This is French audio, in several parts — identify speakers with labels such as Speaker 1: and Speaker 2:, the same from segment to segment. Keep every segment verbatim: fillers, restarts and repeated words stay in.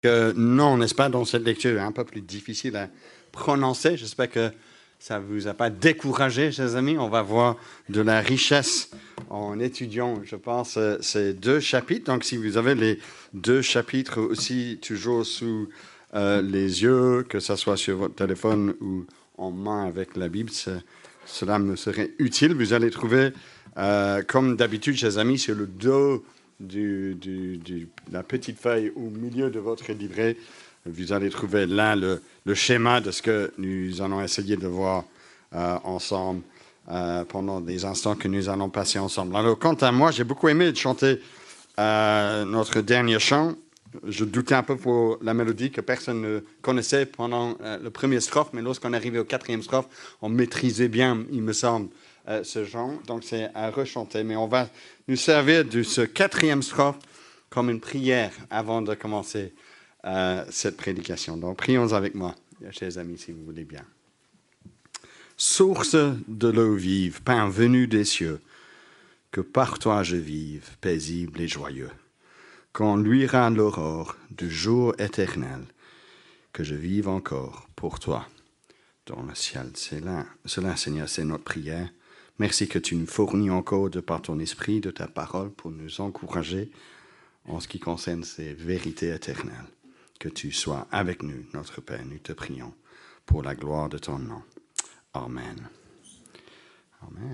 Speaker 1: Que non, n'est-ce pas, dans cette lecture un peu plus difficile à prononcer. J'espère que ça ne vous a pas découragé, chers amis. On va voir de la richesse en étudiant, je pense, ces deux chapitres. Donc, si vous avez les deux chapitres aussi toujours sous euh, les yeux, que ce soit sur votre téléphone ou en main avec la Bible, cela me serait utile. Vous allez trouver, euh, comme d'habitude, chers amis, sur le dos Du, du, du, la petite feuille au milieu de votre livret, vous allez trouver là le, le schéma de ce que nous allons essayer de voir euh, ensemble euh, pendant les instants que nous allons passer ensemble. Alors, quant à moi, j'ai beaucoup aimé chanter euh, notre dernier chant. Je doutais un peu pour la mélodie que personne ne connaissait pendant euh, le premier strophe, mais lorsqu'on arrivait au quatrième strophe, on maîtrisait bien, il me semble, euh, ce chant. Donc, c'est à rechanter. Mais on va nous servir de ce quatrième strophe comme une prière avant de commencer euh, cette prédication. Donc, prions avec moi, chers amis, si vous voulez bien. Source de l'eau vive, pain venu des cieux, que par toi je vive, paisible et joyeux. Quand luira l'aurore du jour éternel, que je vive encore pour toi dans le ciel. C'est là, cela, Seigneur, c'est notre prière. Merci que tu nous fournis encore de par ton esprit, de ta parole, pour nous encourager en ce qui concerne ces vérités éternelles. Que tu sois avec nous, notre Père, nous te prions pour la gloire de ton nom. Amen. Amen.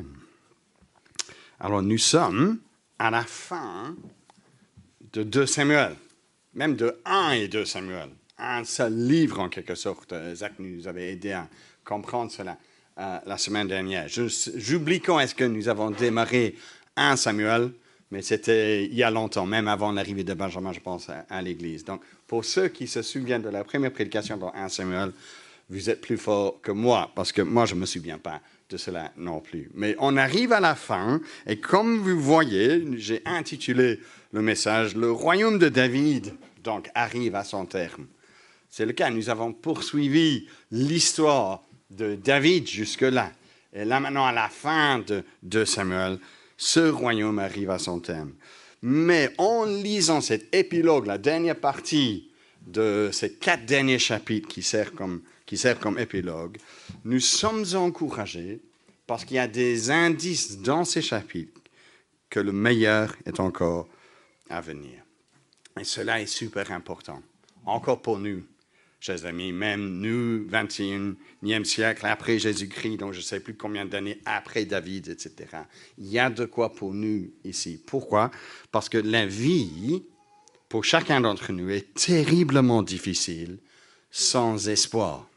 Speaker 1: Alors, nous sommes à la fin de deux Samuel, même de un et deux Samuel. Un seul livre, en quelque sorte. Zach nous avait aidé à comprendre cela euh, la semaine dernière. Je, j'oublie quand est-ce que nous avons démarré un Samuel, mais c'était il y a longtemps, même avant l'arrivée de Benjamin, je pense, à, à l'Église. Donc, pour ceux qui se souviennent de la première prédication dans un Samuel, vous êtes plus fort que moi, parce que moi, je ne me souviens pas de cela non plus. Mais on arrive à la fin, et comme vous voyez, j'ai intitulé le message « Le royaume de David » donc arrive à son terme. C'est le cas, nous avons poursuivi l'histoire de David jusque-là. Et là maintenant, à la fin de, de Samuel, ce royaume arrive à son terme. Mais en lisant cet épilogue, la dernière partie de ces quatre derniers chapitres qui servent comme, qui servent comme épilogue, nous sommes encouragés parce qu'il y a des indices dans ces chapitres que le meilleur est encore à venir. Et cela est super important, encore pour nous, chers amis, même nous, vingt et unième siècle, après Jésus-Christ, donc je ne sais plus combien d'années après David, et cetera. Il y a de quoi pour nous ici. Pourquoi? Parce que la vie, pour chacun d'entre nous, est terriblement difficile, sans espoir.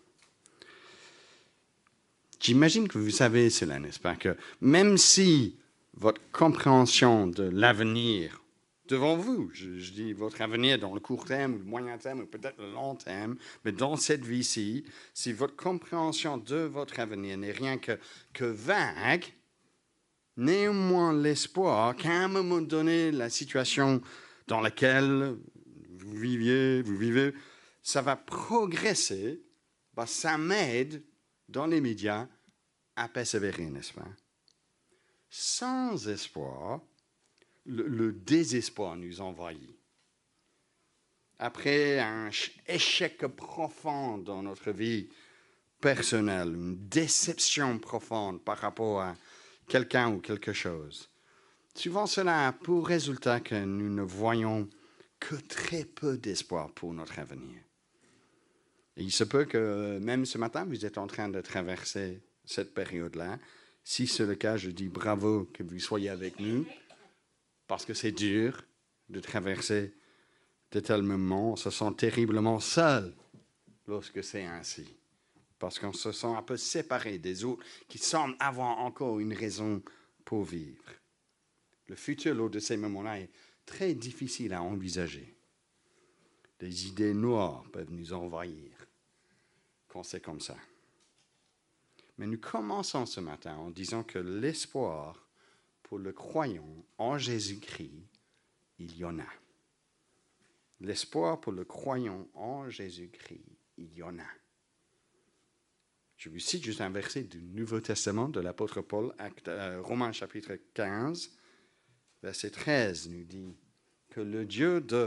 Speaker 1: J'imagine que vous savez cela, n'est-ce pas? Que même si votre compréhension de l'avenir devant vous, je, je dis votre avenir dans le court terme, le moyen terme, ou peut-être le long terme, mais dans cette vie-ci, si votre compréhension de votre avenir n'est rien que, que vague, néanmoins l'espoir qu'à un moment donné, la situation dans laquelle vous viviez, vous vivez, ça va progresser, bah, ça m'aide dans les médias à persévérer, n'est-ce pas? Sans espoir, le, le désespoir nous envahit. Après un échec profond dans notre vie personnelle, une déception profonde par rapport à quelqu'un ou quelque chose, souvent cela a pour résultat que nous ne voyons que très peu d'espoir pour notre avenir. Et il se peut que même ce matin, vous êtes en train de traverser cette période-là. Si c'est le cas, je dis bravo que vous soyez avec nous, parce que c'est dur de traverser de tels moments. On se sent terriblement seul lorsque c'est ainsi, parce qu'on se sent un peu séparé des autres qui semblent avoir encore une raison pour vivre. Le futur, lors de ces moments-là, est très difficile à envisager. Des idées noires peuvent nous envahir quand c'est comme ça. Mais nous commençons ce matin en disant que l'espoir pour le croyant en Jésus-Christ, il y en a. L'espoir pour le croyant en Jésus-Christ, il y en a. Je vous cite juste un verset du Nouveau Testament de l'apôtre Paul, acte, euh, Romains chapitre quinze, verset treize, nous dit que le Dieu de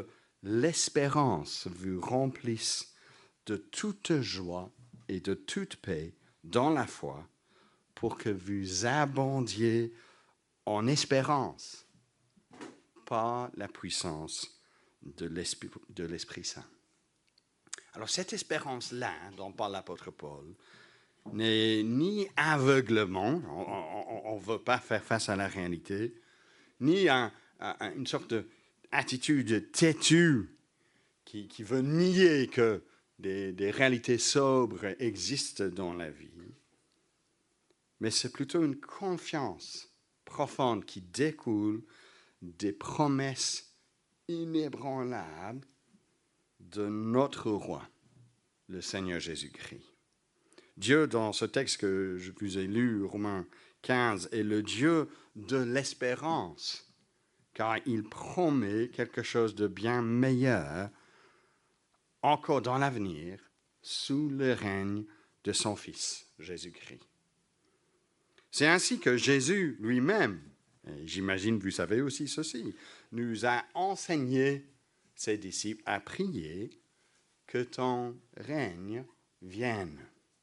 Speaker 1: l'espérance vous remplisse de toute joie et de toute paix dans la foi, pour que vous abondiez en espérance par la puissance de l'Esprit, de l'Esprit Saint. Alors cette espérance-là, dont parle l'apôtre Paul, n'est ni aveuglement, on ne veut pas faire face à la réalité, ni un, un, une sorte d'attitude têtue qui, qui veut nier que des, des réalités sobres existent dans la vie, mais c'est plutôt une confiance profonde qui découle des promesses inébranlables de notre roi, le Seigneur Jésus-Christ. Dieu, dans ce texte que je vous ai lu, Romains quinze, est le Dieu de l'espérance, car il promet quelque chose de bien meilleur encore dans l'avenir, sous le règne de son Fils, Jésus-Christ. C'est ainsi que Jésus lui-même, et j'imagine que vous savez aussi ceci, nous a enseigné, ses disciples, à prier que ton règne vienne.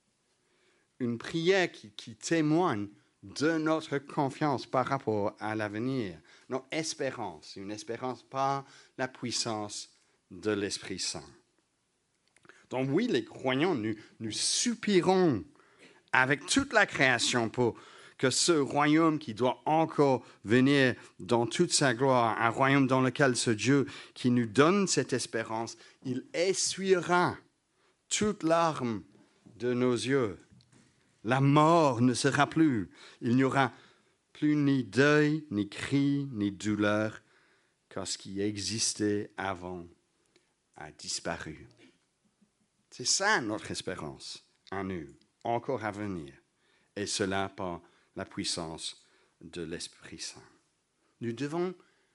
Speaker 1: Une prière qui, qui témoigne de notre confiance par rapport à l'avenir, notre espérance, une espérance par la puissance de l'Esprit Saint. Donc oui, les croyants, nous, nous soupirons avec toute la création pour que ce royaume qui doit encore venir dans toute sa gloire, un royaume dans lequel ce Dieu qui nous donne cette espérance, il essuiera toute larme de nos yeux. La mort ne sera plus. Il n'y aura plus ni deuil, ni cri, ni douleur, car ce qui existait avant a disparu. C'est ça notre espérance en nous, encore à venir, et cela par la puissance de l'Esprit Saint. Nous devons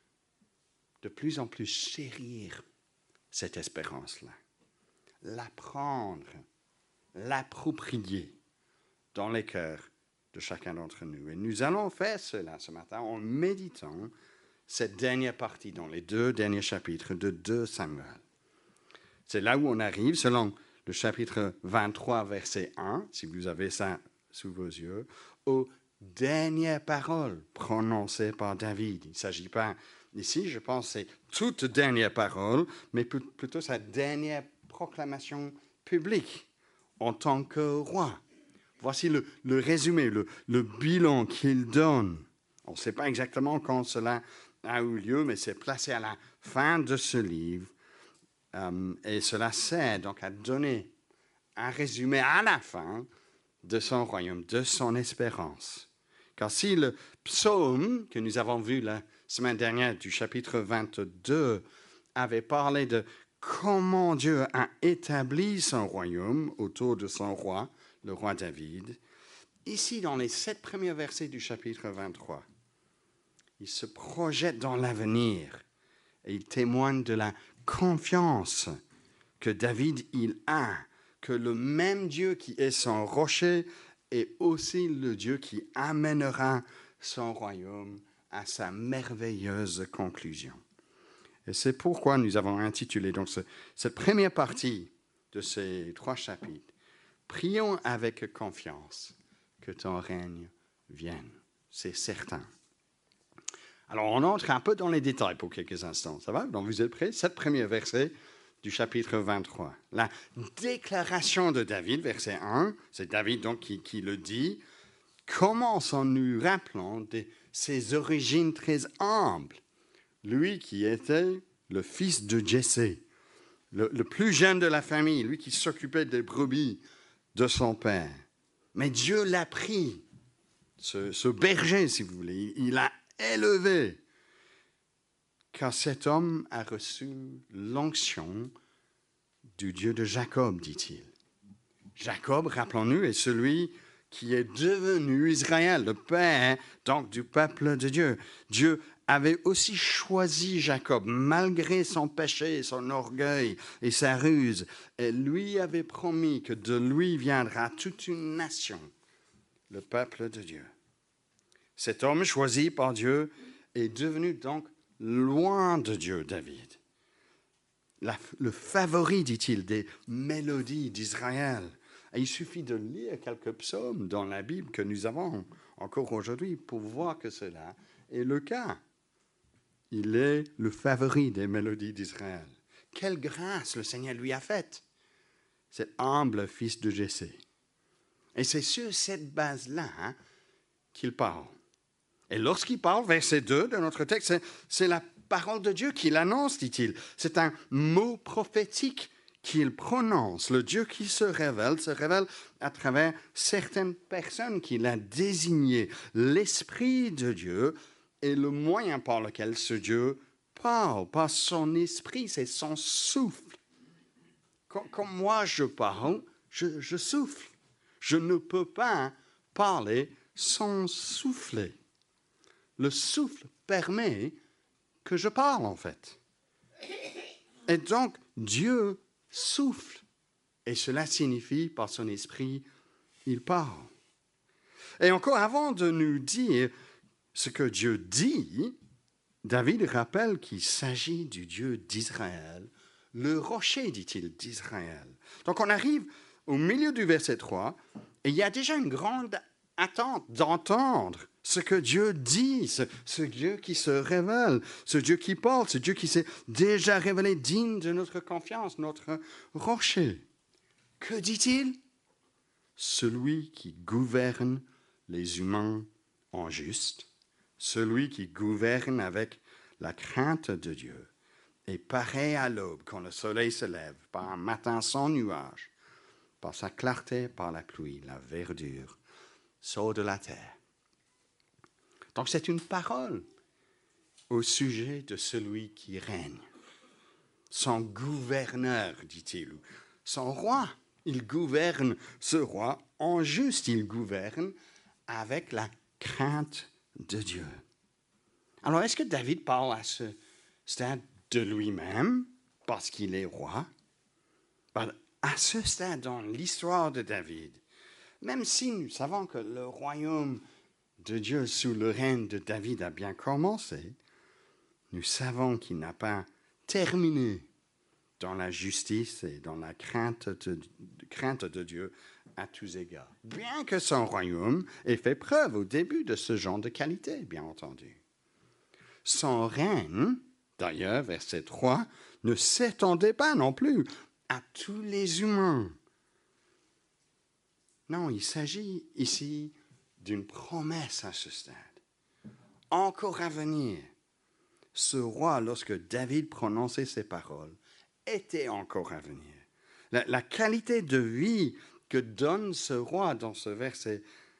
Speaker 1: de plus en plus chérir cette espérance-là, l'apprendre, l'approprier dans les cœurs de chacun d'entre nous. Et nous allons faire cela ce matin en méditant cette dernière partie dans les deux derniers chapitres de deux Samuel. C'est là où on arrive, selon le chapitre vingt-trois, verset un, si vous avez ça sous vos yeux, aux dernières paroles prononcées par David. Il ne s'agit pas ici, je pense, c'est toute dernière parole, mais plutôt sa dernière proclamation publique en tant que roi. Voici le, le résumé, le, le bilan qu'il donne. On ne sait pas exactement quand cela a eu lieu, mais c'est placé à la fin de ce livre. Euh, et cela sert donc à donner un résumé à la fin de son royaume, de son espérance. Car si le psaume que nous avons vu la semaine dernière du chapitre vingt-deux avait parlé de comment Dieu a établi son royaume autour de son roi, le roi David, ici dans les sept premiers versets du chapitre vingt-trois, il se projette dans l'avenir et il témoigne de la confiance que David il a, que le même Dieu qui est son rocher est aussi le Dieu qui amènera son royaume à sa merveilleuse conclusion. Et c'est pourquoi nous avons intitulé donc ce, cette première partie de ces trois chapitres, « Prions avec confiance que ton règne vienne ». C'est certain. Alors, on entre un peu dans les détails pour quelques instants. Ça va? Donc, vous êtes prêts? Sept premiers versets du chapitre vingt-trois. La déclaration de David, verset un, c'est David donc qui, qui le dit, commence en nous rappelant de ses origines très humbles. Lui qui était le fils de Jessé, le, le plus jeune de la famille, lui qui s'occupait des brebis de son père. Mais Dieu l'a pris, ce, ce berger, si vous voulez, il l'a élevé, car cet homme a reçu l'onction du Dieu de Jacob, dit-il. Jacob, rappelons-nous, est celui qui est devenu Israël, le père donc du peuple de Dieu. Dieu avait aussi choisi Jacob, malgré son péché, son orgueil et sa ruse. Et lui avait promis que de lui viendra toute une nation, le peuple de Dieu. Cet homme choisi par Dieu est devenu donc loin de Dieu, David. la, le favori, dit-il, des mélodies d'Israël. Et il suffit de lire quelques psaumes dans la Bible que nous avons encore aujourd'hui pour voir que cela est le cas. Il est le favori des mélodies d'Israël. Quelle grâce le Seigneur lui a faite, cet humble fils de Jessé. Et c'est sur cette base-là hein, qu'il parle. Et lorsqu'il parle, verset deux de notre texte, c'est, c'est la parole de Dieu qu'il annonce, dit-il. C'est un mot prophétique qu'il prononce. Le Dieu qui se révèle, se révèle à travers certaines personnes qu'il a désignées. L'Esprit de Dieu est le moyen par lequel ce Dieu parle. Par son esprit, c'est son souffle. Quand, quand moi je parle, je, je souffle. Je ne peux pas parler sans souffler. Le souffle permet que je parle, en fait. Et donc, Dieu souffle. Et cela signifie, par son esprit, il parle. Et encore avant de nous dire ce que Dieu dit, David rappelle qu'il s'agit du Dieu d'Israël, le rocher, dit-il, d'Israël. Donc on arrive au milieu du verset trois, et il y a déjà une grande attente d'entendre ce que Dieu dit, ce, ce Dieu qui se révèle, ce Dieu qui parle, ce Dieu qui s'est déjà révélé digne de notre confiance, notre rocher. Que dit-il? Celui qui gouverne les humains en juste, celui qui gouverne avec la crainte de Dieu, est pareil à l'aube quand le soleil se lève, par un matin sans nuage, par sa clarté, par la pluie, la verdure sort de la terre. Donc c'est une parole au sujet de celui qui règne. Son gouverneur, dit-il, son roi. Il gouverne ce roi en juste, il gouverne avec la crainte de Dieu. Alors est-ce que David parle à ce stade de lui-même parce qu'il est roi? À ce stade dans l'histoire de David, même si nous savons que le royaume de Dieu sous le règne de David a bien commencé, nous savons qu'il n'a pas terminé dans la justice et dans la crainte de, crainte de Dieu à tous égards. Bien que son royaume ait fait preuve au début de ce genre de qualité, bien entendu. Son règne, d'ailleurs, verset trois, ne s'étendait pas non plus à tous les humains. Non, il s'agit ici d'une promesse à ce stade. Encore à venir, ce roi, lorsque David prononçait ces paroles, était encore à venir. La, la qualité de vie que donne ce roi dans ce verset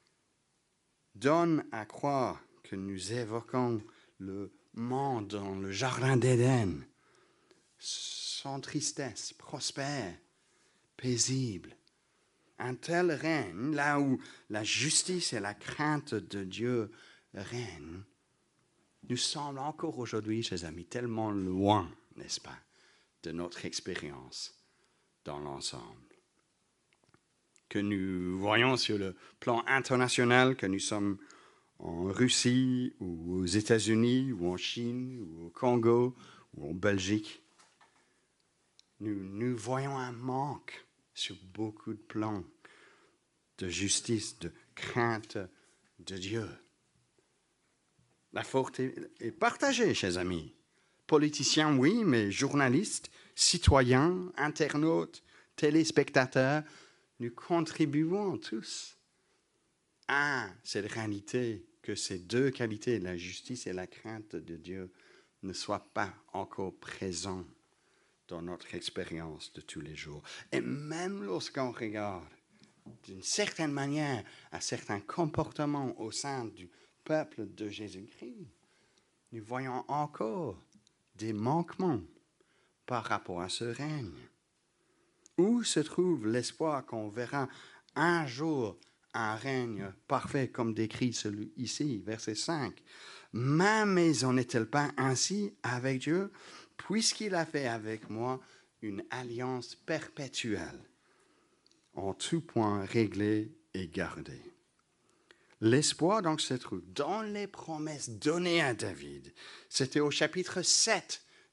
Speaker 1: donne à croire que nous évoquons le monde dans le jardin d'Éden, sans tristesse, prospère, paisible. Un tel règne, là où la justice et la crainte de Dieu règnent, nous semble encore aujourd'hui, chers amis, tellement loin, n'est-ce pas, de notre expérience dans l'ensemble. Que nous voyons sur le plan international, que nous sommes en Russie, ou aux États-Unis, ou en Chine, ou au Congo, ou en Belgique, nous, nous voyons un manque sur beaucoup de plans de justice, de crainte de Dieu. La faute est partagée, chers amis. Politiciens, oui, mais journalistes, citoyens, internautes, téléspectateurs, nous contribuons tous à cette réalité que ces deux qualités, la justice et la crainte de Dieu, ne soient pas encore présents dans notre expérience de tous les jours. Et même lorsqu'on regarde d'une certaine manière à certains comportements au sein du peuple de Jésus-Christ, nous voyons encore des manquements par rapport à ce règne. Où se trouve l'espoir qu'on verra un jour un règne parfait comme décrit celui ici, verset cinq. Ma maison n'est-elle pas ainsi avec Dieu, puisqu'il a fait avec moi une alliance perpétuelle, en tout point réglée et gardée. L'espoir donc se trouve dans les promesses données à David. C'était au chapitre sept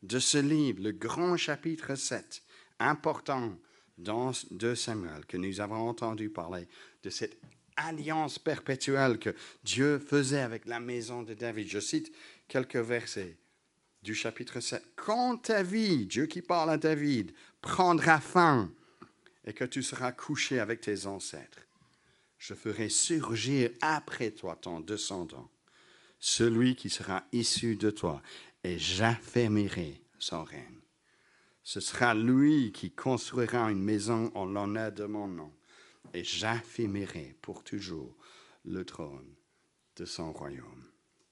Speaker 1: de ce livre, le grand chapitre sept, important dans deux Samuel, que nous avons entendu parler de cette alliance perpétuelle que Dieu faisait avec la maison de David. Je cite quelques versets du chapitre sept. Quand ta vie, Dieu qui parle à David, prendra fin et que tu seras couché avec tes ancêtres, je ferai surgir après toi ton descendant, celui qui sera issu de toi, et j'affermirai son règne. Ce sera lui qui construira une maison en l'honneur de mon nom, et j'affermirai pour toujours le trône de son royaume.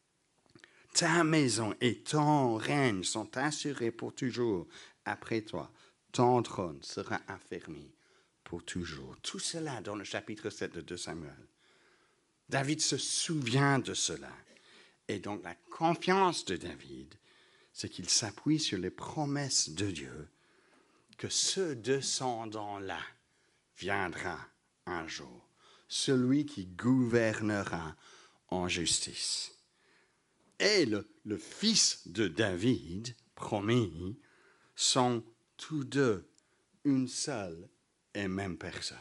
Speaker 1: Ta maison et ton règne sont assurés pour toujours après toi. Ton trône sera affermi pour toujours. Tout cela dans le chapitre sept de deux Samuel. David se souvient de cela. Et donc la confiance de David, c'est qu'il s'appuie sur les promesses de Dieu que ce descendant-là viendra un jour. Celui qui gouvernera en justice. Et le, le fils de David, promis, sont tous deux une seule et même personne.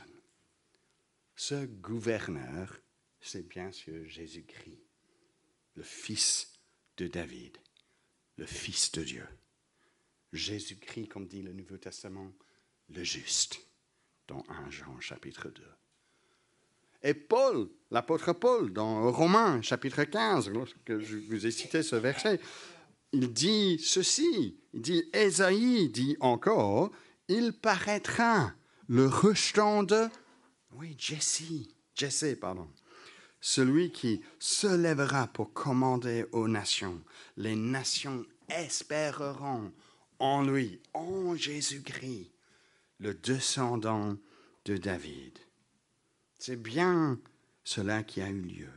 Speaker 1: Ce gouverneur, c'est bien sûr Jésus-Christ, le fils de David, le fils de Dieu. Jésus-Christ, comme dit le Nouveau Testament, le juste, dans premier Jean chapitre deux. Et Paul, l'apôtre Paul, dans Romains chapitre quinze, lorsque je vous ai cité ce verset, il dit ceci, il dit, Ésaïe dit encore, il paraîtra le rejeton de, oui, Jesse, Jesse, pardon, celui qui se lèvera pour commander aux nations. Les nations espéreront en lui, en Jésus-Christ, le descendant de David. C'est bien cela qui a eu lieu.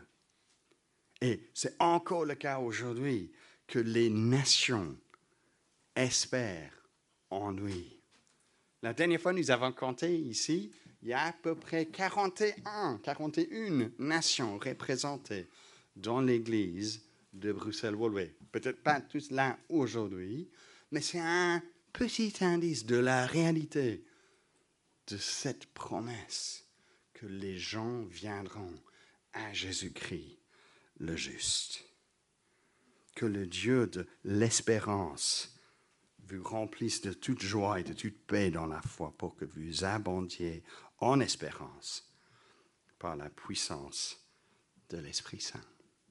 Speaker 1: Et c'est encore le cas aujourd'hui que les nations espèrent en lui. La dernière fois, nous avons compté ici, il y a à peu près quarante et un, quarante et une nations représentées dans l'Église de Bruxelles-Woluwe. Peut-être pas tous là aujourd'hui, mais c'est un petit indice de la réalité de cette promesse que les gens viendront à Jésus-Christ, le juste. Que le Dieu de l'espérance vous remplisse de toute joie et de toute paix dans la foi pour que vous abondiez en espérance par la puissance de l'Esprit Saint.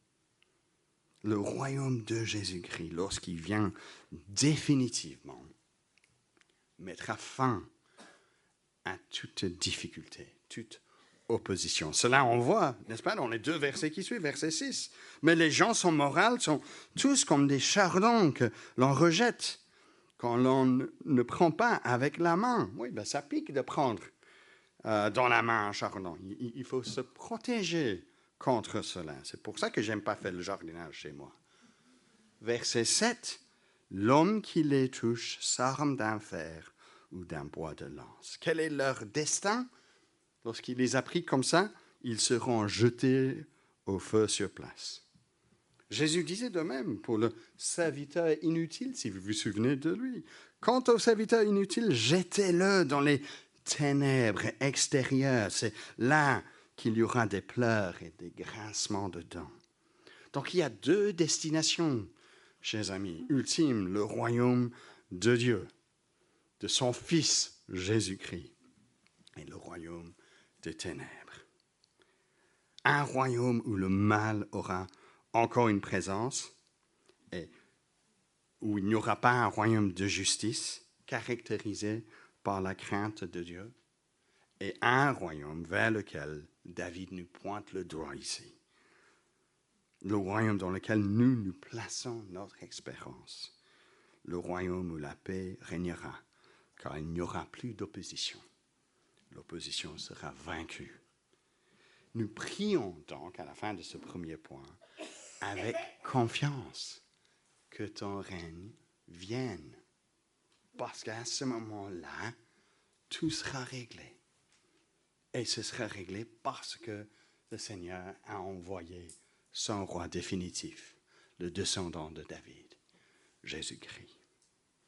Speaker 1: Le royaume de Jésus-Christ, lorsqu'il vient définitivement, mettra fin à toute difficulté, toute opposition. Cela, on voit, n'est-ce pas, dans les deux versets qui suivent, verset six. Mais les gens sont moraux, sont tous comme des chardons que l'on rejette quand l'on ne prend pas avec la main. Oui, ben ça pique de prendre euh, dans la main un chardon. Il, il faut se protéger contre cela. C'est pour ça que j'aime pas faire le jardinage chez moi. Verset sept. L'homme qui les touche s'arme d'un fer ou d'un bois de lance. Quel est leur destin? Lorsqu'il les a pris comme ça, ils seront jetés au feu sur place. Jésus disait de même pour le serviteur inutile, si vous vous souvenez de lui. Quant au serviteur inutile, jetez-le dans les ténèbres extérieures. C'est là qu'il y aura des pleurs et des grincements de dents. Donc il y a deux destinations, chers amis. Ultime, le royaume de Dieu, de son Fils Jésus-Christ, et le royaume des ténèbres. Un royaume où le mal aura encore une présence et où il n'y aura pas un royaume de justice caractérisé par la crainte de Dieu, et un royaume vers lequel David nous pointe le doigt ici. Le royaume dans lequel nous nous plaçons notre espérance. Le royaume où la paix régnera, car il n'y aura plus d'opposition. L'opposition sera vaincue. Nous prions donc à la fin de ce premier point avec confiance que ton règne vienne. Parce qu'à ce moment-là, tout sera réglé. Et ce sera réglé parce que le Seigneur a envoyé son roi définitif, le descendant de David, Jésus-Christ.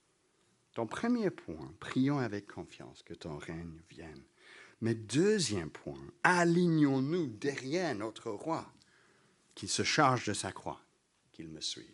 Speaker 1: Donc, premier point, prions avec confiance que ton règne vienne. Mais deuxième point, alignons-nous derrière notre roi, qu'il se charge de sa croix, qu'il me suive.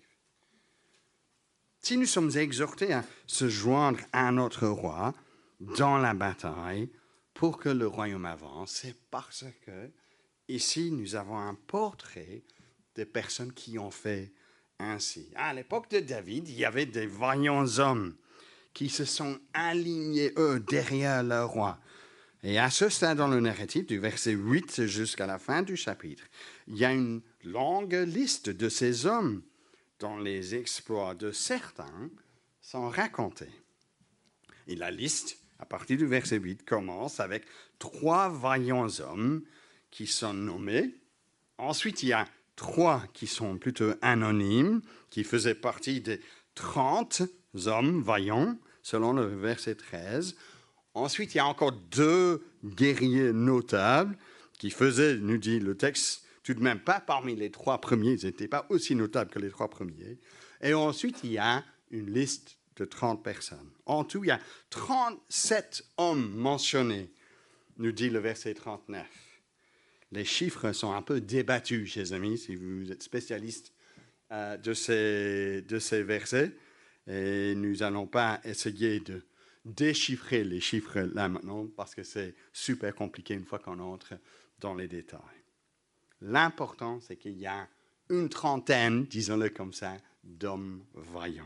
Speaker 1: Si nous sommes exhortés à se joindre à notre roi dans la bataille pour que le royaume avance, c'est parce que ici nous avons un portrait des personnes qui ont fait ainsi. À l'époque de David, il y avait des vaillants hommes qui se sont alignés, eux, derrière leur roi. Et à ce stade dans le narratif, du verset huit jusqu'à la fin du chapitre, il y a une longue liste de ces hommes dont les exploits de certains sont racontés. Et la liste, à partir du verset huit, commence avec trois vaillants hommes qui sont nommés. Ensuite, il y a trois qui sont plutôt anonymes, qui faisaient partie des trente hommes vaillants, selon le verset treize. Ensuite, il y a encore deux guerriers notables qui faisaient, nous dit le texte, tout de même pas parmi les trois premiers, ils n'étaient pas aussi notables que les trois premiers. Et ensuite, il y a une liste de trente personnes. En tout, il y a trente-sept hommes mentionnés, nous dit le verset trente-neuf. Les chiffres sont un peu débattus, chers amis, si vous êtes spécialiste euh, de, ces, de ces versets. Et nous n'allons pas essayer de déchiffrer les chiffres là maintenant parce que c'est super compliqué une fois qu'on entre dans les détails. L'important, c'est qu'il y a une trentaine, disons-le comme ça, d'hommes vaillants.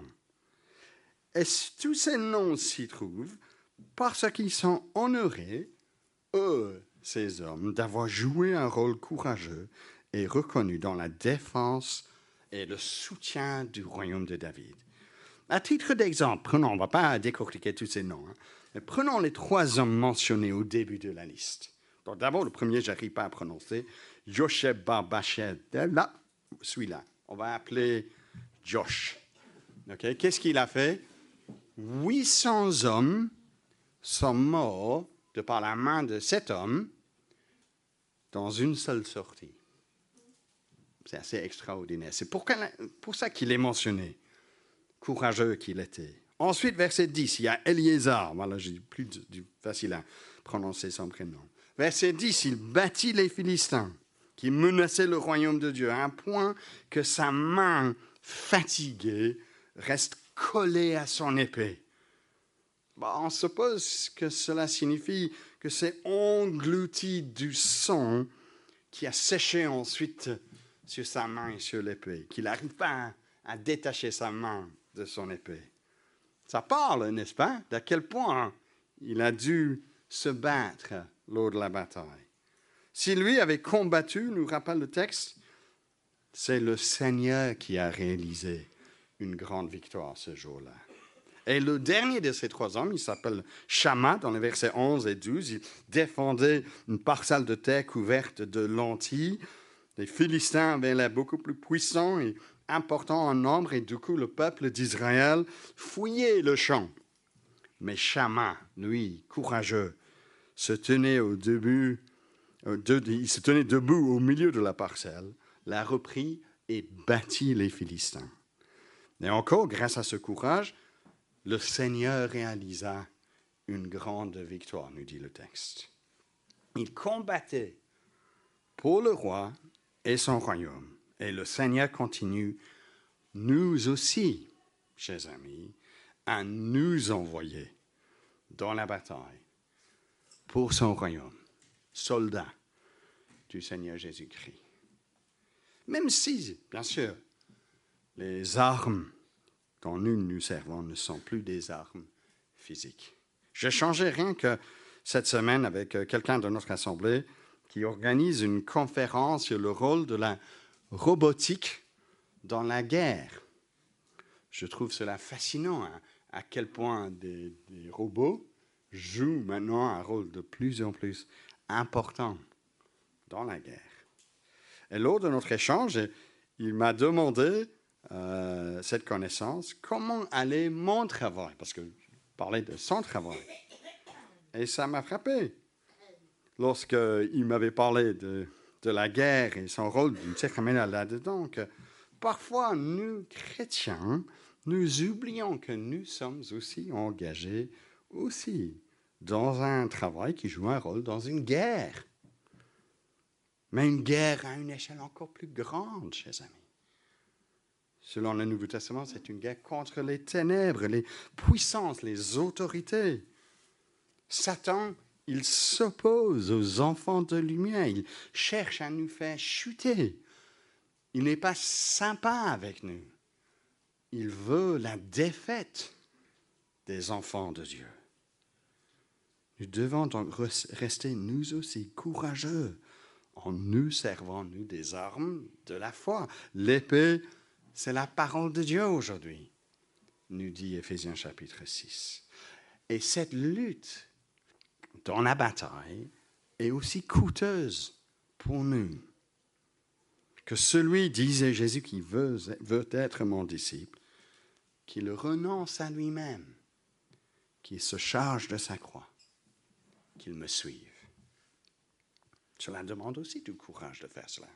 Speaker 1: Et tous ces noms s'y trouvent parce qu'ils sont honorés, eux, ces hommes, d'avoir joué un rôle courageux et reconnu dans la défense et le soutien du royaume de David. À titre d'exemple, prenons, on ne va pas décortiquer tous ces noms, hein, mais prenons les trois hommes mentionnés au début de la liste. Donc d'abord, le premier, je n'arrive pas à prononcer, Josheb bar Bached. Là, celui-là, on va appeler Josh. Okay? Qu'est-ce qu'il a fait? huit cents hommes sont morts de par la main de cet homme dans une seule sortie. C'est assez extraordinaire. C'est pour, pour ça qu'il est mentionné. Courageux qu'il était. Ensuite, verset dix, il y a Éliézer. Voilà, j'ai plus de, de, facile à prononcer son prénom. Verset dix, il battit les Philistins qui menaçaient le royaume de Dieu à un point que sa main fatiguée reste collée à son épée. Bon, on suppose que cela signifie que c'est englouti du sang qui a séché ensuite sur sa main et sur l'épée, qu'il n'arrive pas à, à détacher sa main de son épée. Ça parle, n'est-ce pas, d'à quel point il a dû se battre lors de la bataille. Si lui avait combattu, nous rappelle le texte, c'est le Seigneur qui a réalisé une grande victoire ce jour-là. Et le dernier de ces trois hommes, il s'appelle Shamma, dans les versets onze et douze, il défendait une parcelle de terre couverte de lentilles. Les Philistins avaient l'air beaucoup plus puissants et importants en nombre, et du coup, le peuple d'Israël fouillait le champ. Mais Shamma, lui, courageux, se tenait au début, il se tenait debout au milieu de la parcelle, l'a repris et battit les Philistins. Et encore, grâce à ce courage, le Seigneur réalisa une grande victoire, nous dit le texte. Il combattait pour le roi et son royaume. Et le Seigneur continue, nous aussi, chers amis, à nous envoyer dans la bataille pour son royaume, soldats du Seigneur Jésus-Christ. Même si, bien sûr, les armes dont nous nous servons ne sont plus des armes physiques. J'ai changé rien que cette semaine avec quelqu'un de notre assemblée qui organise une conférence sur le rôle de la robotique dans la guerre. Je trouve cela fascinant, hein, à quel point des, des robots jouent maintenant un rôle de plus en plus important dans la guerre. Et lors de notre échange, il m'a demandé Euh, cette connaissance, comment allait mon travail, parce que je parlais de son travail. Et ça m'a frappé. Lorsqu'il m'avait parlé de, de la guerre et son rôle d'une certaine manière là-dedans, que parfois nous, chrétiens, nous oublions que nous sommes aussi engagés aussi dans un travail qui joue un rôle dans une guerre. Mais une guerre à une échelle encore plus grande, chers amis. Selon le Nouveau Testament, c'est une guerre contre les ténèbres, les puissances, les autorités. Satan, il s'oppose aux enfants de lumière, il cherche à nous faire chuter. Il n'est pas sympa avec nous. Il veut la défaite des enfants de Dieu. Nous devons donc rester nous aussi courageux en nous servant, nous, des armes de la foi. L'épée, c'est la parole de Dieu aujourd'hui, nous dit Éphésiens chapitre six. Et cette lutte dans la bataille est aussi coûteuse pour nous que celui, disait Jésus, qui veut, veut être mon disciple, qu'il renonce à lui-même, qu'il se charge de sa croix, qu'il me suive. Cela demande aussi du courage de faire cela.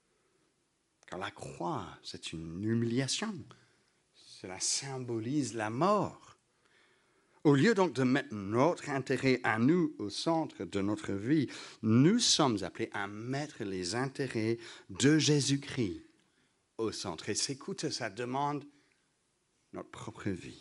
Speaker 1: Car la croix, c'est une humiliation. Cela symbolise la mort. Au lieu donc de mettre notre intérêt à nous au centre de notre vie, nous sommes appelés à mettre les intérêts de Jésus-Christ au centre. Et c'est coûteux, ça demande notre propre vie.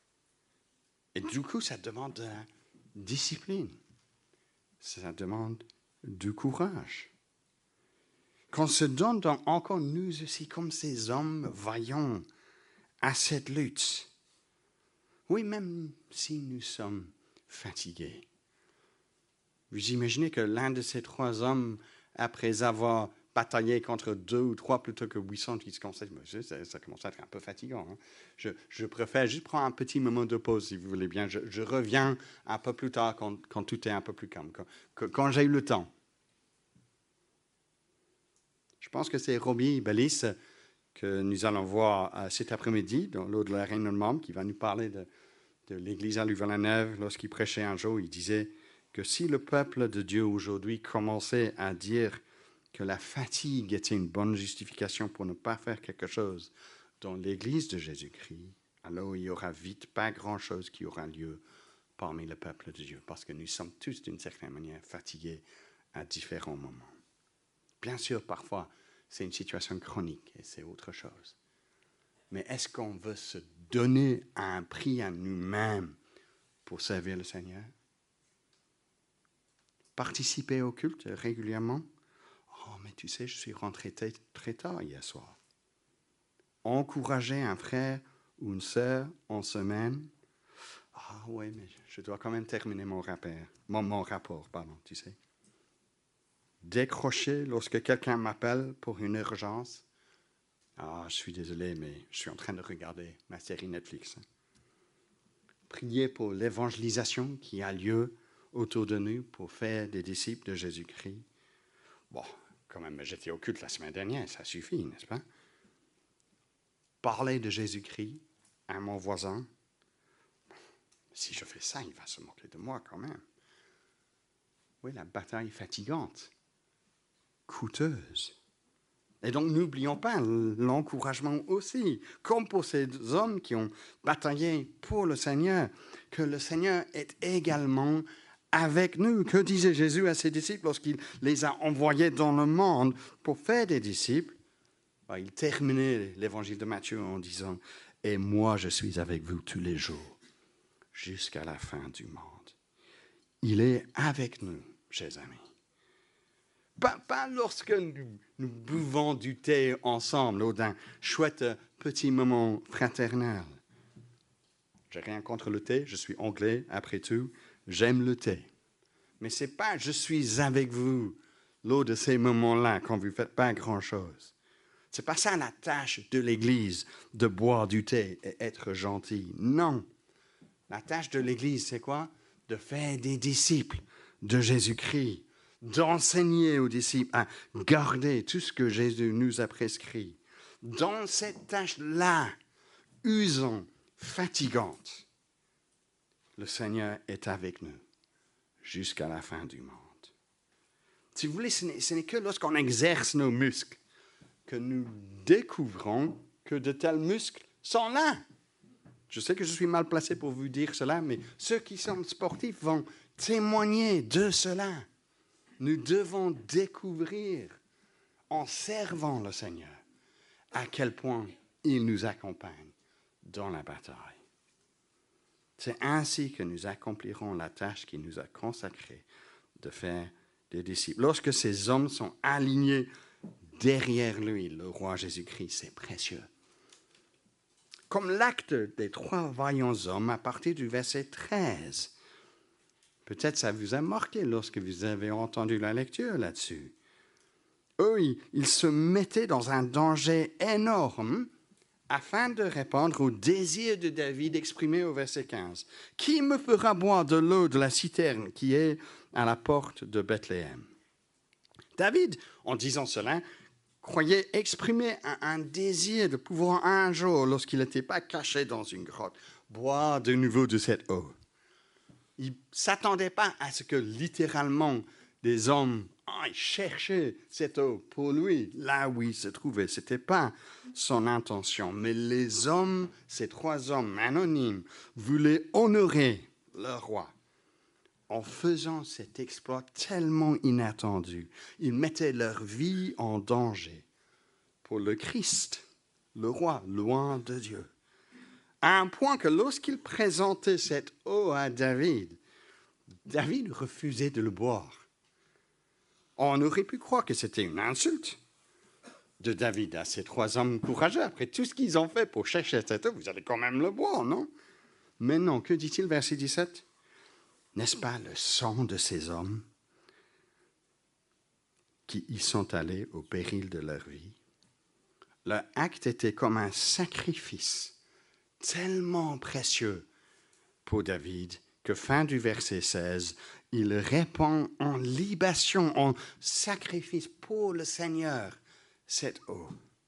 Speaker 1: Et du coup, ça demande de la discipline. Ça demande du courage. Qu'on se donne donc encore nous aussi comme ces hommes vaillants à cette lutte. Oui, même si nous sommes fatigués. Vous imaginez que l'un de ces trois hommes, après avoir bataillé contre deux ou trois plutôt que huit cents, qui se conseillent, ça, ça commence à être un peu fatigant. Hein? Je, je préfère juste prendre un petit moment de pause, si vous voulez bien. Je, je reviens un peu plus tard quand, quand tout est un peu plus calme, quand, quand j'ai eu le temps. Je pense que c'est Robbie Bellis que nous allons voir cet après-midi, dans l'eau de la Reine de membres, qui va nous parler de, de l'église à Louvain-la-Neuve. Lorsqu'il prêchait un jour, il disait que si le peuple de Dieu aujourd'hui commençait à dire que la fatigue était une bonne justification pour ne pas faire quelque chose dans l'église de Jésus-Christ, alors il n'y aura vite pas grand-chose qui aura lieu parmi le peuple de Dieu, parce que nous sommes tous d'une certaine manière fatigués à différents moments. Bien sûr, parfois, c'est une situation chronique et c'est autre chose. Mais est-ce qu'on veut se donner à un prix à nous-mêmes pour servir le Seigneur? Participer au culte régulièrement? Oh, mais tu sais, je suis rentré t- très tard hier soir. Encourager un frère ou une sœur en semaine? Ah oui, mais je dois quand même terminer mon rapport, mon, mon rapport, pardon, tu sais. Décrocher lorsque quelqu'un m'appelle pour une urgence. Ah, je suis désolé, mais je suis en train de regarder ma série Netflix. Prier pour l'évangélisation qui a lieu autour de nous pour faire des disciples de Jésus-Christ. Bon, quand même, j'étais au culte la semaine dernière, ça suffit, n'est-ce pas? Parler de Jésus-Christ à mon voisin. Si je fais ça, il va se moquer de moi quand même. Oui, la bataille est fatigante, coûteuse. Et donc, n'oublions pas l'encouragement aussi, comme pour ces hommes qui ont bataillé pour le Seigneur, que le Seigneur est également avec nous. Que disait Jésus à ses disciples lorsqu'il les a envoyés dans le monde pour faire des disciples? Il terminait l'évangile de Matthieu en disant « Et moi, je suis avec vous tous les jours, jusqu'à la fin du monde. » Il est avec nous, chers amis. Pas, pas lorsque nous, nous buvons du thé ensemble ou d'un chouette petit moment fraternel. J'ai rien contre le thé, je suis anglais après tout, j'aime le thé. Mais ce n'est pas « je suis avec vous » lors de ces moments-là quand vous ne faites pas grand-chose. Ce n'est pas ça la tâche de l'Église, de boire du thé et être gentil. Non. La tâche de l'Église, c'est quoi? De faire des disciples de Jésus-Christ, d'enseigner aux disciples à garder tout ce que Jésus nous a prescrit. Dans cette tâche-là, usante, fatigante, le Seigneur est avec nous jusqu'à la fin du monde. Si vous voulez, ce n'est, ce n'est que lorsqu'on exerce nos muscles que nous découvrons que de tels muscles sont là. Je sais que je suis mal placé pour vous dire cela, mais ceux qui sont sportifs vont témoigner de cela. Nous devons découvrir, en servant le Seigneur, à quel point il nous accompagne dans la bataille. C'est ainsi que nous accomplirons la tâche qu'il nous a consacrée de faire des disciples. Lorsque ces hommes sont alignés derrière lui, le roi Jésus-Christ, c'est précieux. Comme l'acte des trois vaillants hommes à partir du verset treize. Peut-être ça vous a marqué lorsque vous avez entendu la lecture là-dessus. Eux, ils, ils se mettaient dans un danger énorme afin de répondre au désir de David exprimé au verset quinze. « Qui me fera boire de l'eau de la citerne qui est à la porte de Bethléem ?» David, en disant cela, croyait exprimer un, un désir de pouvoir un jour, lorsqu'il n'était pas caché dans une grotte, boire de nouveau de cette eau. Il ne s'attendait pas à ce que littéralement des hommes oh, ils cherchaient cette eau pour lui, là où il se trouvait. Ce n'était pas son intention. Mais les hommes, ces trois hommes anonymes, voulaient honorer leur roi en faisant cet exploit tellement inattendu. Ils mettaient leur vie en danger pour le Christ, le roi, loin de Dieu. À un point que lorsqu'il présentait cette eau à David, David refusait de le boire. On aurait pu croire que c'était une insulte de David à ces trois hommes courageux. Après tout ce qu'ils ont fait pour chercher cette eau, vous allez quand même le boire, non? Mais non, que dit-il, verset dix-sept? N'est-ce pas le sang de ces hommes qui y sont allés au péril de leur vie? Leur acte était comme un sacrifice tellement précieux pour David que fin du verset seize, il répand en libation, en sacrifice pour le Seigneur, cette eau.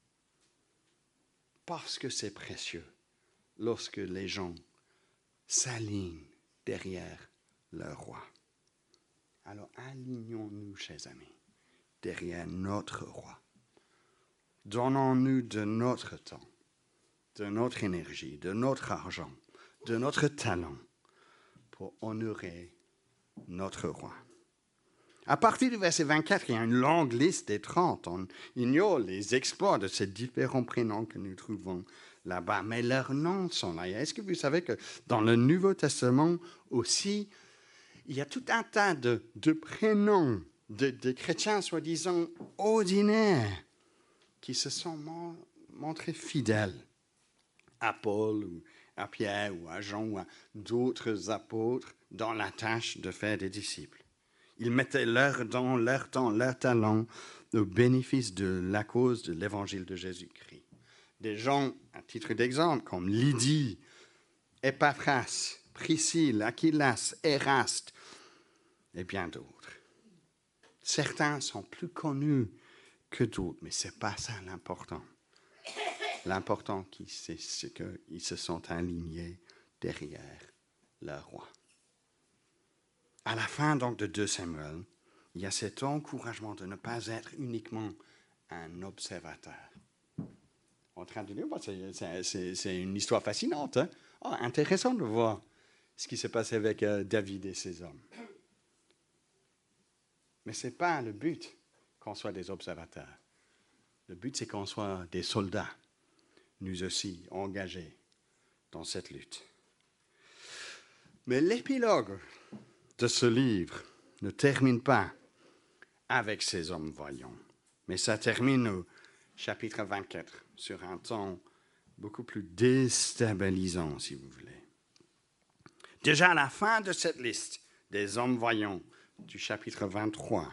Speaker 1: Parce que c'est précieux lorsque les gens s'alignent derrière leur roi. Alors alignons-nous, chers amis, derrière notre roi. Donnons-nous de notre temps, de notre énergie, de notre argent, de notre talent pour honorer notre roi. À partir du verset vingt-quatre, il y a une longue liste des trente. On ignore les exploits de ces différents prénoms que nous trouvons là-bas, mais leurs noms sont là. Est-ce que vous savez que dans le Nouveau Testament aussi, il y a tout un tas de, de prénoms de, de chrétiens soi-disant ordinaires qui se sont mon, montrés fidèles à Paul ou à Pierre ou à Jean ou à d'autres apôtres dans la tâche de faire des disciples. Ils mettaient leur don, leur temps, leur talent au bénéfice de la cause de l'évangile de Jésus-Christ. Des gens, à titre d'exemple, comme Lydie, Épaphras, Priscille, Aquilas, Éraste et bien d'autres. Certains sont plus connus que d'autres, mais ce n'est pas ça l'important. L'important, c'est qu'ils se sont alignés derrière leur roi. À la fin donc de deux Samuel, il y a cet encouragement de ne pas être uniquement un observateur. En train de dire, c'est, c'est, c'est une histoire fascinante. Hein? Oh, intéressant de voir ce qui s'est passé avec euh, David et ses hommes. Mais ce n'est pas le but qu'on soit des observateurs. Le but, c'est qu'on soit des soldats, nous aussi, engagés dans cette lutte. Mais l'épilogue de ce livre ne termine pas avec ces hommes vaillants, mais ça termine au chapitre vingt-quatre, sur un ton beaucoup plus déstabilisant, si vous voulez. Déjà à la fin de cette liste des hommes vaillants du chapitre vingt-trois,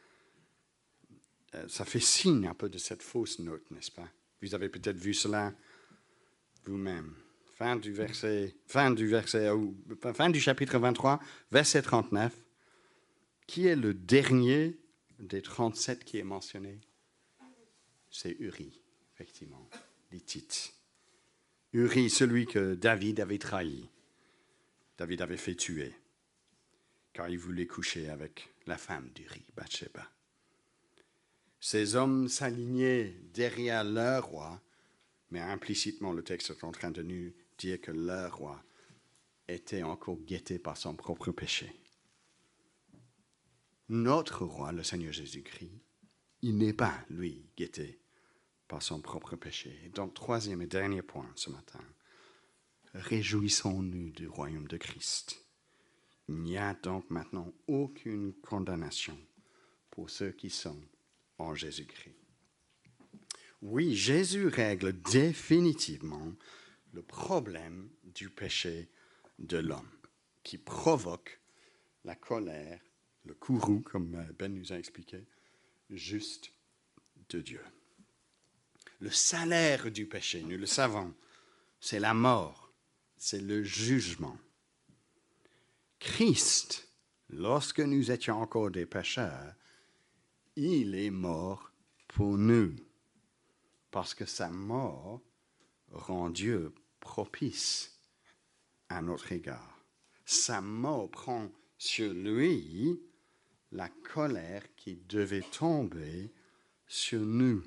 Speaker 1: euh, ça fait signe un peu de cette fausse note, n'est-ce pas? Vous avez peut-être vu cela vous-même. Fin du verset, fin du verset, ou, fin du chapitre vingt-trois, verset trente-neuf. Qui est le dernier des trente-sept qui est mentionné? C'est Uri, effectivement, l'Hittite. Uri, celui que David avait trahi. David avait fait tuer, car il voulait coucher avec la femme d'Uri, Bathsheba. Ces hommes s'alignaient derrière leur roi, mais implicitement, le texte est en train de nous dire que leur roi était encore guetté par son propre péché. Notre roi, le Seigneur Jésus-Christ, il n'est pas, lui, guetté par son propre péché. Donc, troisième et dernier point ce matin. Réjouissons-nous du royaume de Christ. Il n'y a donc maintenant aucune condamnation pour ceux qui sont en Jésus-Christ. Oui, Jésus règle définitivement le problème du péché de l'homme qui provoque la colère, le courroux, comme Ben nous a expliqué, juste de Dieu. Le salaire du péché, nous le savons, c'est la mort, c'est le jugement. Christ, lorsque nous étions encore des pécheurs, il est mort pour nous, parce que sa mort rend Dieu propice à notre égard. Sa mort prend sur lui la colère qui devait tomber sur nous.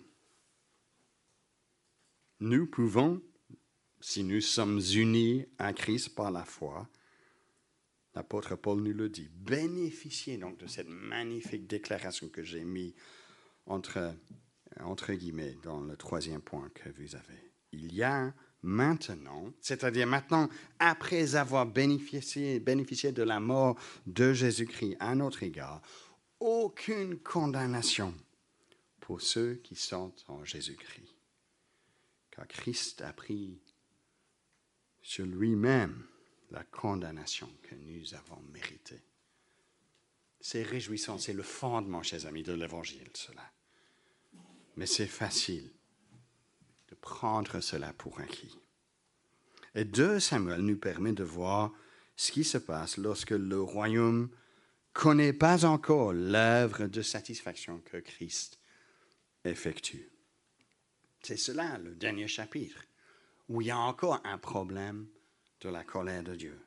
Speaker 1: Nous pouvons, si nous sommes unis à Christ par la foi, l'apôtre Paul nous le dit, bénéficier donc de cette magnifique déclaration que j'ai mise entre, entre guillemets dans le troisième point que vous avez. Il y a maintenant, c'est-à-dire maintenant, après avoir bénéficié, bénéficié de la mort de Jésus-Christ à notre égard, aucune condamnation pour ceux qui sont en Jésus-Christ. Car Christ a pris sur lui-même la condamnation que nous avons méritée. C'est réjouissant, c'est le fondement, chers amis, de l'Évangile, cela. Mais c'est facile de prendre cela pour acquis. Et deux Samuel nous permet de voir ce qui se passe lorsque le royaume ne connaît pas encore l'œuvre de satisfaction que Christ effectue. C'est cela, le dernier chapitre, où il y a encore un problème de la colère de Dieu.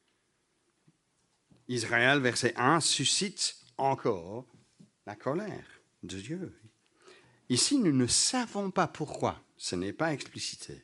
Speaker 1: Israël, verset un, suscite encore la colère de Dieu. Ici, nous ne savons pas pourquoi, ce n'est pas explicité.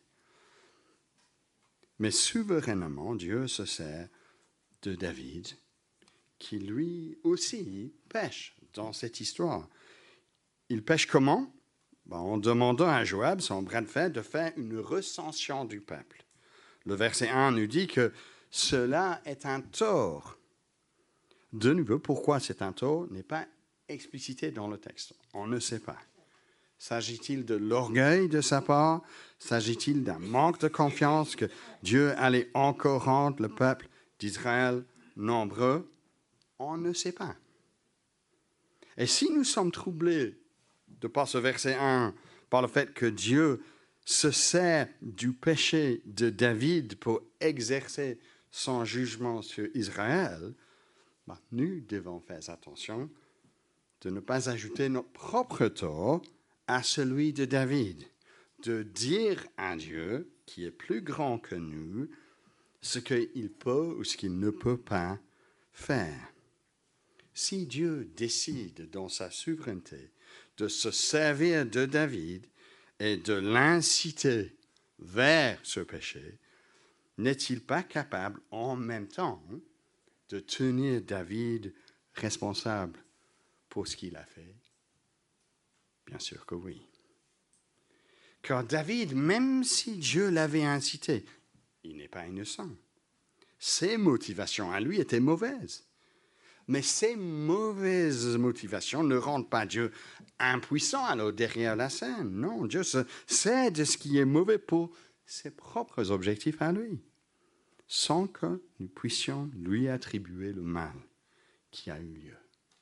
Speaker 1: Mais souverainement, Dieu se sert de David, qui lui aussi pêche dans cette histoire. Il pêche comment? Ben, en demandant à Joab, son bras de fer, de faire une recension du peuple. Le verset un nous dit que cela est un tort. De nouveau, pourquoi c'est un tort n'est pas explicité dans le texte. On ne sait pas. S'agit-il de l'orgueil de sa part? S'agit-il d'un manque de confiance que Dieu allait encore rendre le peuple d'Israël nombreux? On ne sait pas. Et si nous sommes troublés de par ce verset un, par le fait que Dieu se sert du péché de David pour exercer son jugement sur Israël, ben, nous devons faire attention de ne pas ajouter notre propre tort à celui de David, de dire à Dieu, qui est plus grand que nous, ce qu'il peut ou ce qu'il ne peut pas faire. Si Dieu décide dans sa souveraineté de se servir de David et de l'inciter vers ce péché, n'est-il pas capable en même temps de tenir David responsable pour ce qu'il a fait? Bien sûr que oui. Car David, même si Dieu l'avait incité, il n'est pas innocent. Ses motivations à lui étaient mauvaises. Mais ces mauvaises motivations ne rendent pas Dieu impuissant alors derrière la scène. Non, Dieu se sert de ce qui est mauvais pour ses propres objectifs à lui, sans que nous puissions lui attribuer le mal qui a eu lieu.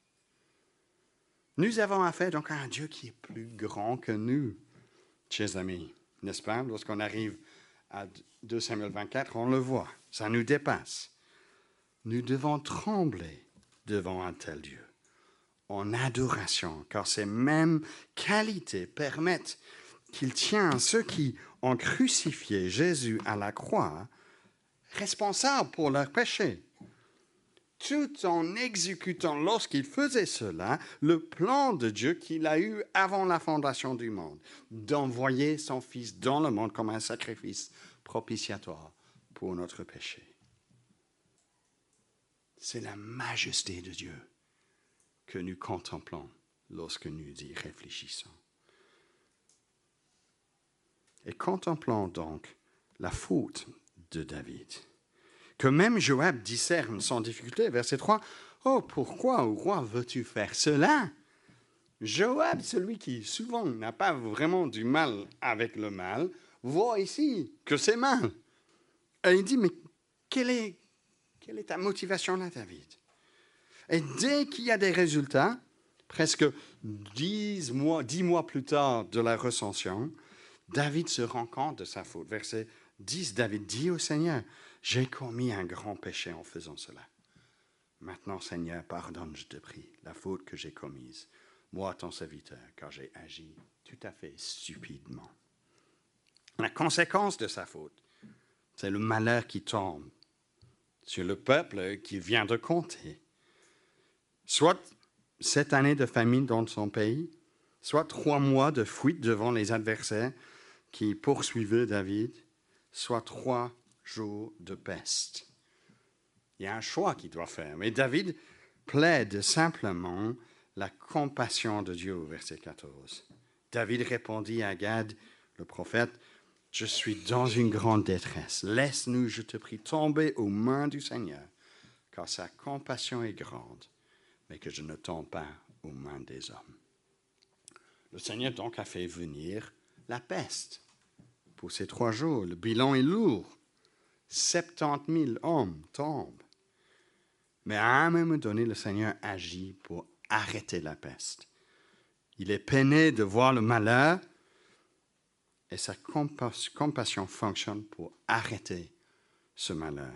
Speaker 1: Nous avons affaire donc à un Dieu qui est plus grand que nous, chers amis, n'est-ce pas? Lorsqu'on arrive à deux Samuel vingt-quatre, on le voit, ça nous dépasse. Nous devons trembler devant un tel Dieu, en adoration, car ces mêmes qualités permettent qu'il tient ceux qui ont crucifié Jésus à la croix responsables pour leurs péchés, tout en exécutant, lorsqu'il faisait cela, le plan de Dieu qu'il a eu avant la fondation du monde, d'envoyer son Fils dans le monde comme un sacrifice propitiatoire pour notre péché. C'est la majesté de Dieu que nous contemplons lorsque nous y réfléchissons. Et contemplons donc la faute de David, que même Joab discerne sans difficulté. Verset trois, « Oh, pourquoi, ô roi, veux-tu faire cela ?» Joab, celui qui souvent n'a pas vraiment du mal avec le mal, voit ici que c'est mal. Et il dit, « Mais quelle est, quelle est ta motivation là, David ?» Et dès qu'il y a des résultats, presque dix mois, dix mois plus tard de la recension, David se rend compte de sa faute. Verset dix, David dit au Seigneur, « J'ai commis un grand péché en faisant cela. Maintenant, Seigneur, pardonne, je te prie, la faute que j'ai commise, moi, ton serviteur, car j'ai agi tout à fait stupidement. » La conséquence de sa faute, c'est le malheur qui tombe sur le peuple qui vient de compter. Soit sept années de famine dans son pays, soit trois mois de fuite devant les adversaires qui poursuivaient David, soit trois jours de peste. Il y a un choix qu'il doit faire. Mais David plaide simplement la compassion de Dieu au verset quatorze. David répondit à Gad, le prophète, « Je suis dans une grande détresse. Laisse-nous, je te prie, tomber aux mains du Seigneur, car sa compassion est grande, mais que je ne tombe pas aux mains des hommes. » Le Seigneur donc a fait venir la peste pour ces trois jours. Le bilan est lourd. soixante mille hommes tombent. Mais à un moment donné, le Seigneur agit pour arrêter la peste. Il est peiné de voir le malheur et sa compassion fonctionne pour arrêter ce malheur.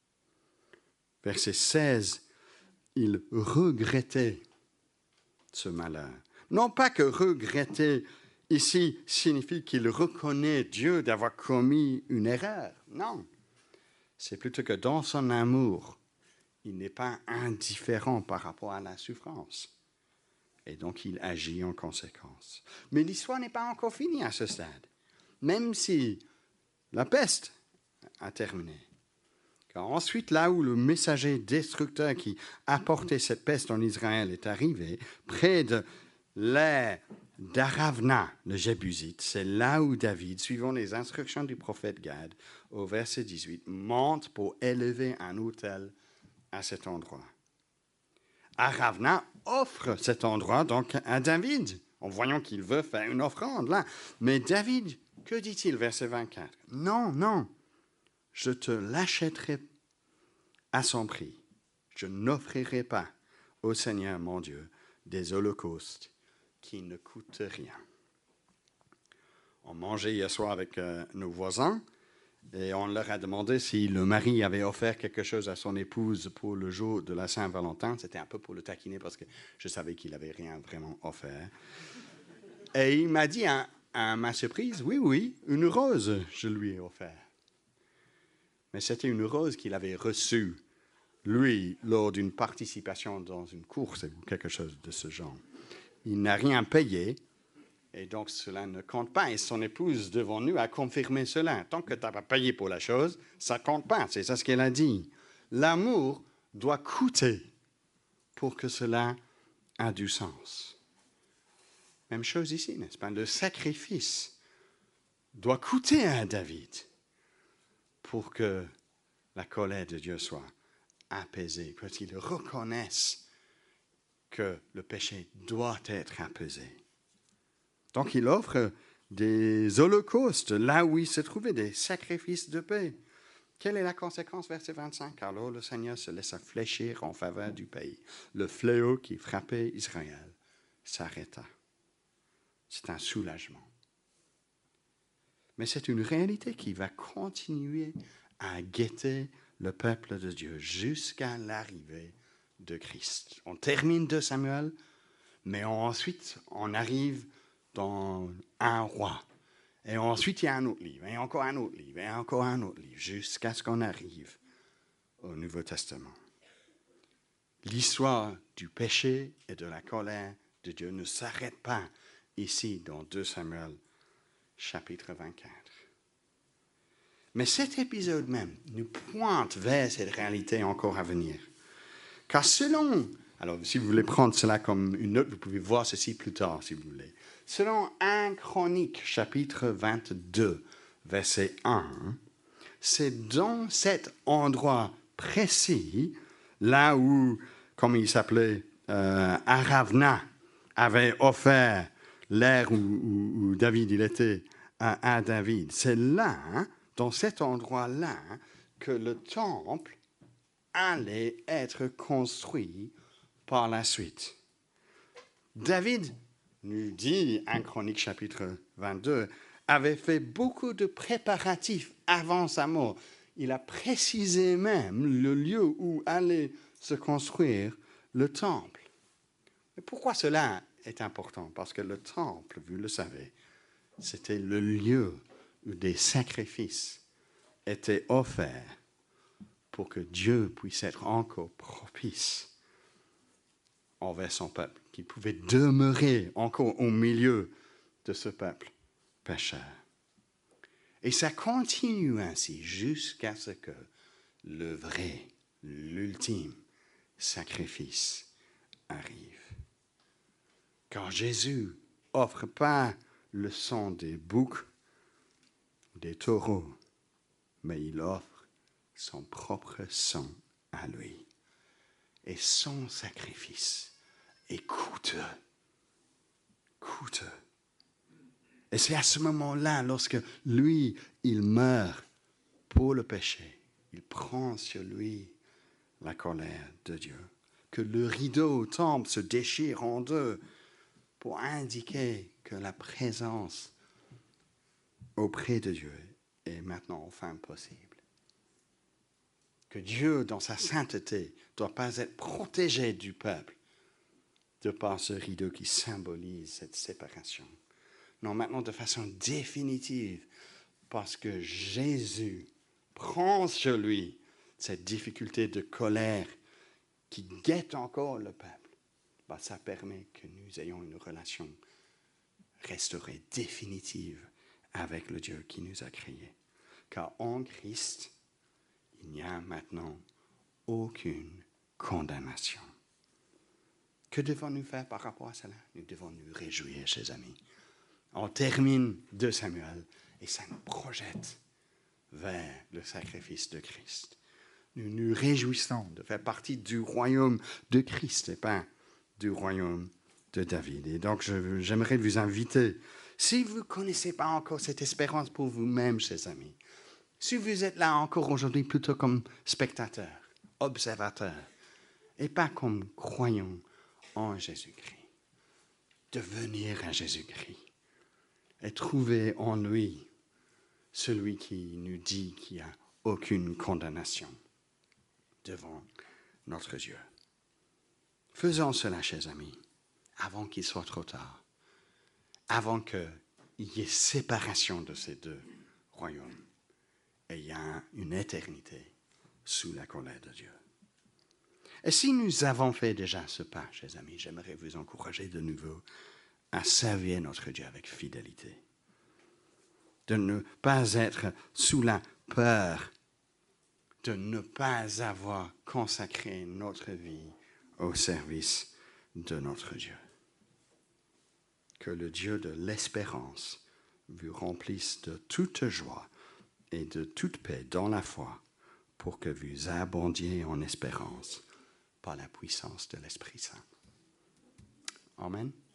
Speaker 1: Verset seize, il regrettait ce malheur. Non pas que regretter ici signifie qu'il reconnaît Dieu d'avoir commis une erreur. Non. C'est plutôt que dans son amour, il n'est pas indifférent par rapport à la souffrance. Et donc, il agit en conséquence. Mais l'histoire n'est pas encore finie à ce stade. Même si la peste a terminé. Car ensuite, là où le messager destructeur qui apportait cette peste en Israël est arrivé, près de l'aire d'Aravna, le Jébusite, c'est là où David, suivant les instructions du prophète Gad, au verset dix-huit, monte pour élever un autel à cet endroit. Aravna offre cet endroit donc à David, en voyant qu'il veut faire une offrande là. Mais David, que dit-il, verset vingt-quatre? Non, non, je te l'achèterai à son prix. Je n'offrirai pas au Seigneur mon Dieu des holocaustes qui ne coûtent rien. On mangeait hier soir avec euh, nos voisins et on leur a demandé si le mari avait offert quelque chose à son épouse pour le jour de la Saint-Valentin. C'était un peu pour le taquiner parce que je savais qu'il n'avait rien vraiment offert. Et il m'a dit à, à ma surprise, oui, oui, une rose, je lui ai offert. Mais c'était une rose qu'il avait reçue, lui, lors d'une participation dans une course ou quelque chose de ce genre. Il n'a rien payé, et donc cela ne compte pas. Et son épouse, devant nous, a confirmé cela. Tant que tu n'as pas payé pour la chose, ça ne compte pas. C'est ça ce qu'elle a dit. L'amour doit coûter pour que cela ait du sens. Même chose ici, n'est-ce pas? Le sacrifice doit coûter à David pour que la colère de Dieu soit apaisée, pour qu'il reconnaisse que le péché doit être apaisé. Donc il offre des holocaustes là où il se trouvait, des sacrifices de paix. Quelle est la conséquence, verset vingt-cinq? Alors le Seigneur se laissa fléchir en faveur du pays. Le fléau qui frappait Israël s'arrêta. C'est un soulagement. Mais c'est une réalité qui va continuer à guetter le peuple de Dieu jusqu'à l'arrivée de Christ. On termine deux Samuel, mais ensuite on arrive dans un roi. Et ensuite il y a un autre livre, et encore un autre livre, et encore un autre livre, jusqu'à ce qu'on arrive au Nouveau Testament. L'histoire du péché et de la colère de Dieu ne s'arrête pas ici dans deux Samuel, chapitre vingt-quatre. Mais cet épisode même nous pointe vers cette réalité encore à venir. Car selon, alors si vous voulez prendre cela comme une note, vous pouvez voir ceci plus tard si vous voulez. Selon un Chronique, chapitre vingt-deux, verset un, c'est dans cet endroit précis, là où, comme il s'appelait, euh, Aravna avait offert l'air où, où, où David il était à, à David. C'est là, hein, dans cet endroit-là, que le temple allait être construit par la suite. David, nous dit un Chronique chapitre vingt-deux, avait fait beaucoup de préparatifs avant sa mort. Il a précisé même le lieu où allait se construire le temple. Mais pourquoi cela est important? Parce que le temple, vous le savez, c'était le lieu où des sacrifices étaient offerts pour que Dieu puisse être encore propice envers son peuple, qu'il pouvait demeurer encore au milieu de ce peuple pécheur. Et ça continue ainsi jusqu'à ce que le vrai, l'ultime sacrifice arrive. Car Jésus offre pas le sang des boucs ou des taureaux, mais il offre son propre sang à lui. Et son sacrifice est coûteux, coûteux. Et c'est à ce moment-là, lorsque lui, il meurt pour le péché, il prend sur lui la colère de Dieu, que le rideau au temple se déchire en deux pour indiquer que la présence auprès de Dieu est maintenant enfin possible. Que Dieu, dans sa sainteté, ne doit pas être protégé du peuple de par ce rideau qui symbolise cette séparation. Non, maintenant de façon définitive, parce que Jésus prend sur lui cette difficulté de colère qui guette encore le peuple, bah, ça permet que nous ayons une relation restaurée, définitive, avec le Dieu qui nous a créés. Car en Christ, il n'y a maintenant aucune condamnation. Que devons-nous faire par rapport à cela? Nous devons nous réjouir, chers amis. On termine deux Samuel et ça nous projette vers le sacrifice de Christ. Nous nous réjouissons de faire partie du royaume de Christ et pas du royaume de David. Et donc, je, j'aimerais vous inviter, si vous ne connaissez pas encore cette espérance pour vous-même, chers amis, si vous êtes là encore aujourd'hui plutôt comme spectateur, observateur, et pas comme croyant en Jésus-Christ, de venir à Jésus-Christ et trouver en lui celui qui nous dit qu'il n'y a aucune condamnation devant notre Dieu. Faisons cela, chers amis, avant qu'il soit trop tard, avant qu'il y ait séparation de ces deux royaumes et il y a une éternité sous la colère de Dieu. Et si nous avons fait déjà ce pas, chers amis, j'aimerais vous encourager de nouveau à servir notre Dieu avec fidélité, de ne pas être sous la peur, de ne pas avoir consacré notre vie au service de notre Dieu. Que le Dieu de l'espérance vous remplisse de toute joie et de toute paix dans la foi pour que vous abondiez en espérance par la puissance de l'Esprit Saint. Amen.